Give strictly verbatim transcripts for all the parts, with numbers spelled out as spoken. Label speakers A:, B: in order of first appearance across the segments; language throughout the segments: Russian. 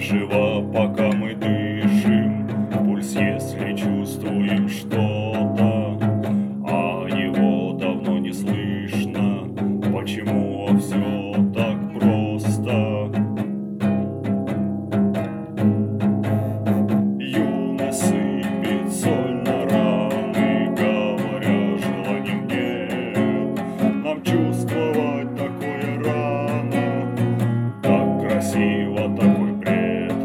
A: живо, пока мы дышим. Пульс, если чувствуем что-то, а его давно не слышно. Почему все так просто? Юность сыпет соль на раны, говоря, желанием нет. Нам чувствовать такое рано, так красиво, такой бред.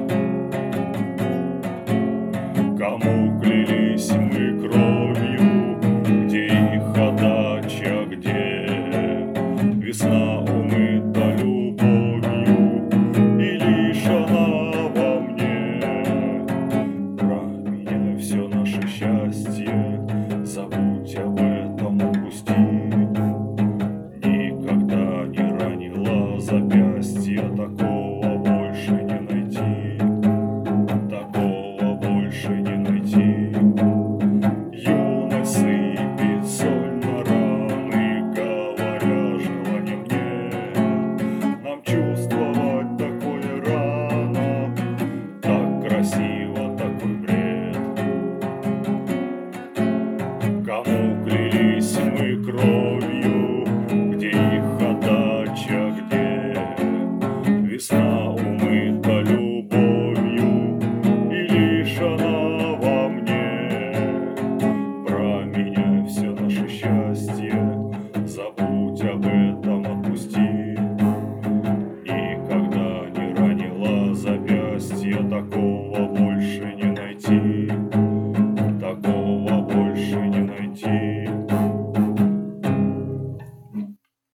A: Кому клялись мы кровью, где их отдача, где весна умыта любовью, и лишь она во мне. Променяй все наше счастье, забудь об этом, упусти. Никогда не ранила запястье, такого больше не найти, такого больше не найти. Юность сыпет соль на раны, говоря, желанием нет. Нам чувствовать такое рано, так красиво, такой бред. Кому клялись мы кровью,